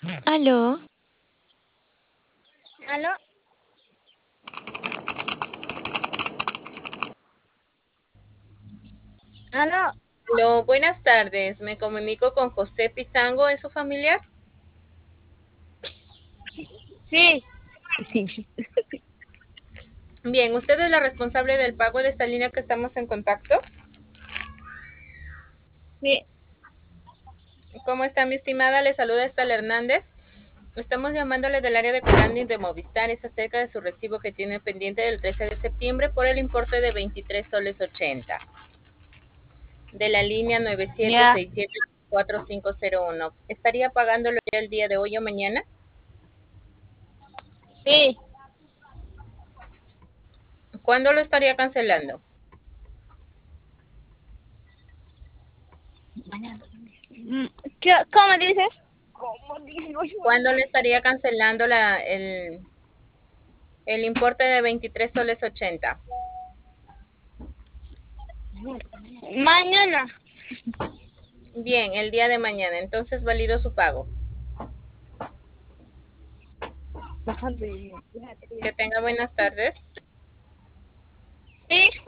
Aló, ¿Aló? ¿Aló? Aló, buenas tardes. Me comunico con José Pizango, ¿es su familiar? Sí, Bien, ¿usted es la responsable del pago de esta línea que estamos en contacto? sí. ¿Cómo está, mi estimada? Le saluda Estel Hernández. Estamos llamándole del área de Coranding de Movistar. Es acerca de su recibo que tiene pendiente del 13 de septiembre por el importe de 23 soles 80 de la línea Ya, 97674501. ¿Estaría pagándolo ya el día de hoy o mañana? sí. ¿Cuándo lo estaría cancelando? Mm, ¿Cómo dices? ¿Cómo digo yo? ¿Cuándo le estaría cancelando el importe de 23 soles 80? Mañana. Bien, el día de mañana. Entonces valido su pago. Bajando. Que tenga buenas tardes. Sí.